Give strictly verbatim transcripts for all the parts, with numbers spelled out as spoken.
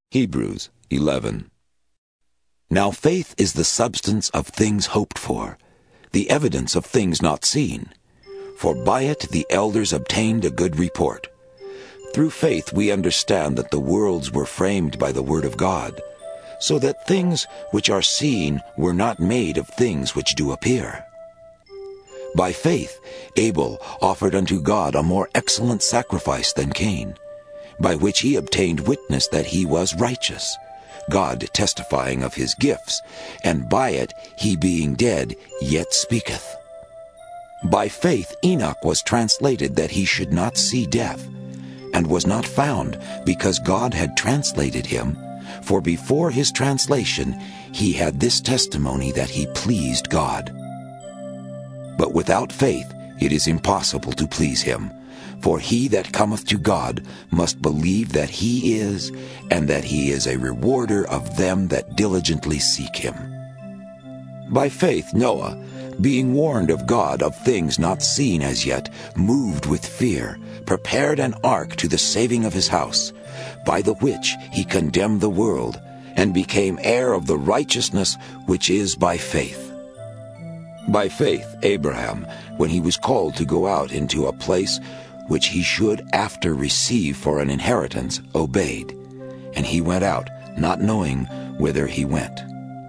Hebrews eleven. Now faith is the substance of things hoped for, the evidence of things not seen. For by it the elders obtained a good report. Through faith we understand that the worlds were framed by the word of God, so that things which are seen were not made of things which do appear. By faith Abel offered unto God a more excellent sacrifice than Cain, by which he obtained witness that he was righteous, God testifying of his gifts, and by it he being dead yet speaketh. By faith Enoch was translated that he should not see death, and was not found, because God had translated him, for before his translation he had this testimony that he pleased God. But without faith it is impossible to please him. For he that cometh to God must believe that he is, and that he is a rewarder of them that diligently seek him. By faith Noah, being warned of God of things not seen as yet, moved with fear, prepared an ark to the saving of his house, by the which he condemned the world, and became heir of the righteousness which is by faith. By faith Abraham, when he was called to go out into a place which he should after receive for an inheritance, obeyed. And he went out, not knowing whither he went.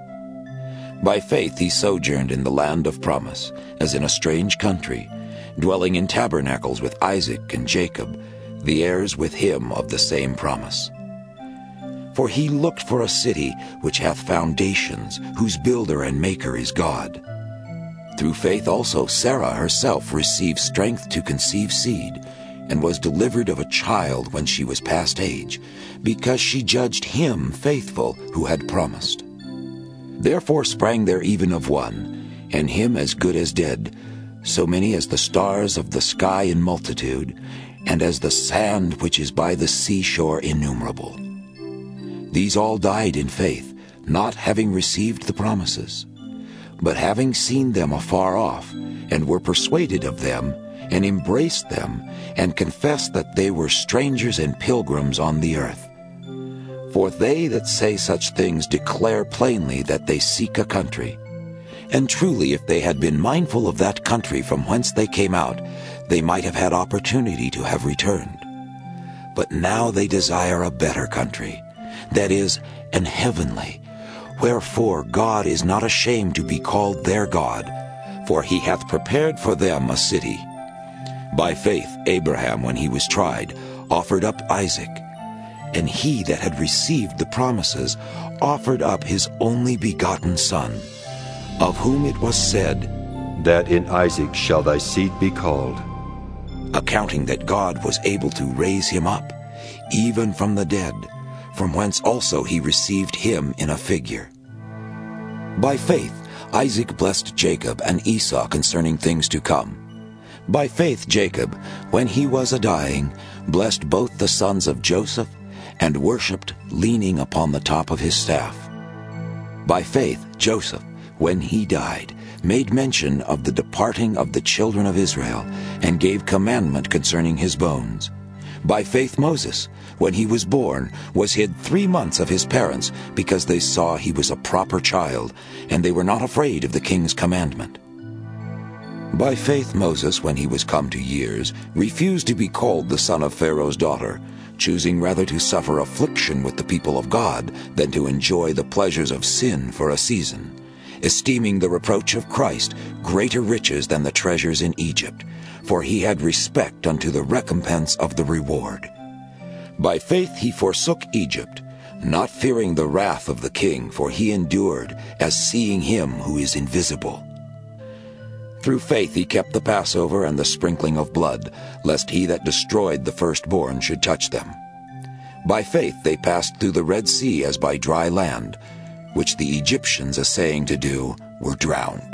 By faith he sojourned in the land of promise, as in a strange country, dwelling in tabernacles with Isaac and Jacob, the heirs with him of the same promise. For he looked for a city which hath foundations, whose builder and maker is God. Through faith also Sarah herself received strength to conceive seed, and was delivered of a child when she was past age, because she judged him faithful who had promised. Therefore sprang there even of one, and him as good as dead, so many as the stars of the sky in multitude, and as the sand which is by the seashore innumerable. These all died in faith, not having received the promises, but having seen them afar off, and were persuaded of them, and embraced them, and confessed that they were strangers and pilgrims on the earth. For they that say such things declare plainly that they seek a country. And truly, if they had been mindful of that country from whence they came out, they might have had opportunity to have returned. But now they desire a better country, that is, an heavenly. Wherefore God is not ashamed to be called their God, for he hath prepared for them a city. By faith Abraham, when he was tried, offered up Isaac. And he that had received the promises offered up his only begotten son, of whom it was said, That in Isaac shall thy seed be called. Accounting that God was able to raise him up, even from the dead, from whence also he received him in a figure. By faith Isaac blessed Jacob and Esau concerning things to come. By faith Jacob, when he was a-dying, blessed both the sons of Joseph, and worshipped, leaning upon the top of his staff. By faith Joseph, when he died, made mention of the departing of the children of Israel, and gave commandment concerning his bones. By faith Moses, when he was born, was hid three months of his parents, because they saw he was a proper child, and they were not afraid of the king's commandment. By faith Moses, when he was come to years, refused to be called the son of Pharaoh's daughter, choosing rather to suffer affliction with the people of God than to enjoy the pleasures of sin for a season, esteeming the reproach of Christ greater riches than the treasures in Egypt, for he had respect unto the recompense of the reward. By faith he forsook Egypt, not fearing the wrath of the king, for he endured, as seeing him who is invisible. Through faith he kept the Passover and the sprinkling of blood, lest he that destroyed the firstborn should touch them. By faith they passed through the Red Sea as by dry land, which the Egyptians, essaying to do, were drowned.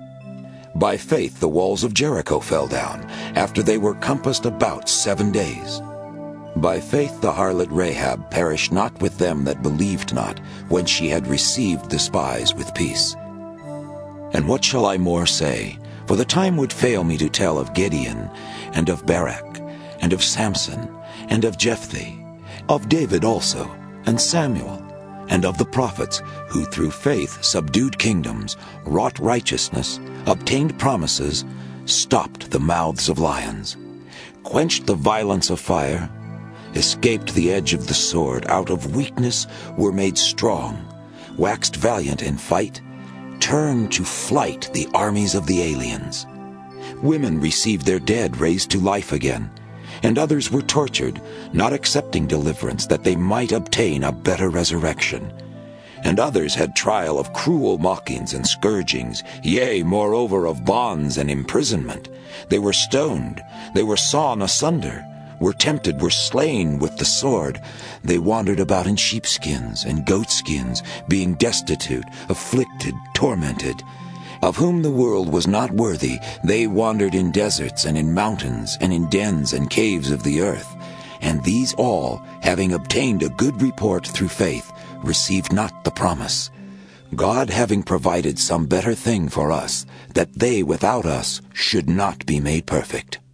By faith the walls of Jericho fell down, after they were compassed about seven days. By faith the harlot Rahab perished not with them that believed not, when she had received the spies with peace. And what shall I more say? For the time would fail me to tell of Gideon, and of Barak, and of Samson, and of Jephthah, of David also, and Samuel, and of the prophets, who through faith subdued kingdoms, wrought righteousness, obtained promises, stopped the mouths of lions, quenched the violence of fire, escaped the edge of the sword, out of weakness were made strong, waxed valiant in fight, turned to flight the armies of the aliens. Women received their dead raised to life again, and others were tortured, not accepting deliverance that they might obtain a better resurrection. And others had trial of cruel mockings and scourgings, yea, moreover of bonds and imprisonment. They were stoned, they were sawn asunder, were tempted, were slain with the sword. They wandered about in sheepskins and goatskins, being destitute, afflicted, tormented. Of whom the world was not worthy, they wandered in deserts and in mountains and in dens and caves of the earth. And these all, having obtained a good report through faith, received not the promise, God having provided some better thing for us, that they without us should not be made perfect.